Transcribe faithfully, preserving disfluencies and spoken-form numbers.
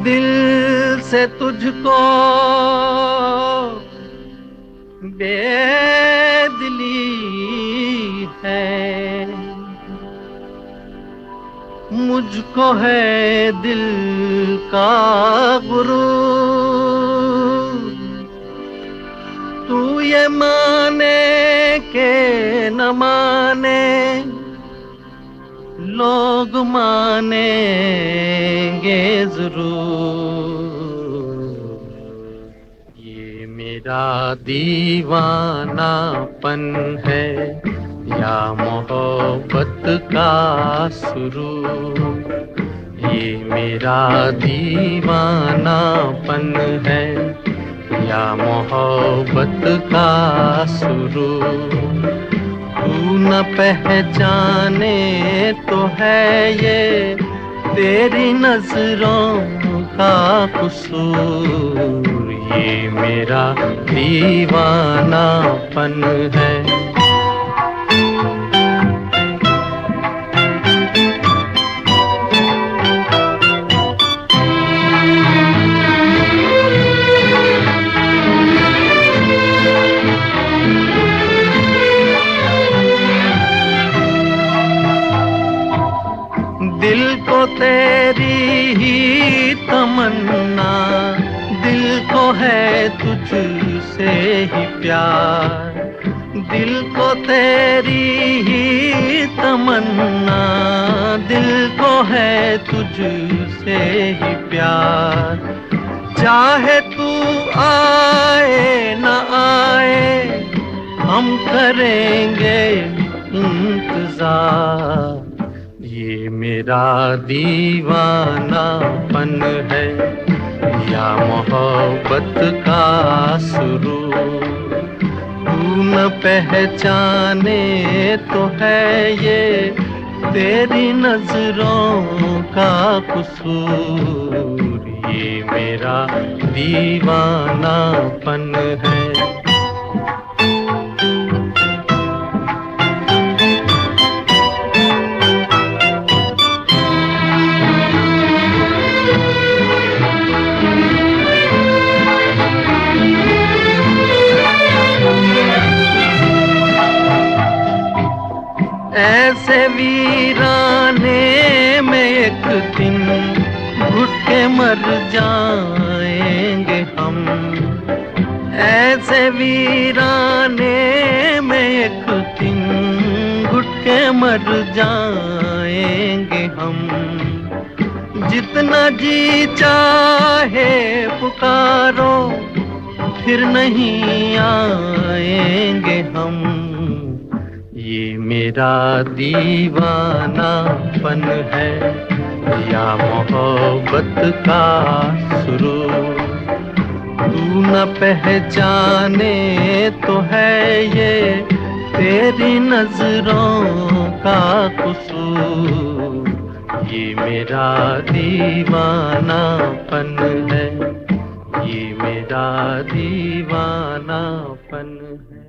दिल से तुझको बेदिली है, मुझको है दिल का गुरूर। तू ये माने के न माने, लोग मानेंगे जरूर। ये मेरा दीवानापन है या मोहब्बत का सुरूर। ये मेरा दीवानापन है या मोहब्बत का सुरूर। तू न पहचाने तो है ये तेरी नजरों का कसूर। ये मेरा दीवानापन है। दिल को तेरी ही तमन्ना, दिल को है तुझसे ही प्यार। दिल को तेरी ही तमन्ना, दिल को है तुझसे ही प्यार। चाहे तू आए न आए, हम करेंगे इंतजार। ये मेरा दीवानापन है या मोहब्बत का सुरूर। तू न पहचाने तो है ये तेरी नजरों का कसूर। ये मेरा दीवानापन है। ऐसे वीराने में एक दिन घुट के मर जाएंगे हम। ऐसे वीराने में एक दिन घुट के मर जाएंगे हम। जितना जी चाहे पुकारो, फिर नहीं आएंगे हम। ये मेरा दीवानापन है या मोहब्बत का सुरूर। तू न पहचाने तो है ये तेरी नजरों का कसूर। ये मेरा दीवानापन है, ये मेरा दीवानापन है।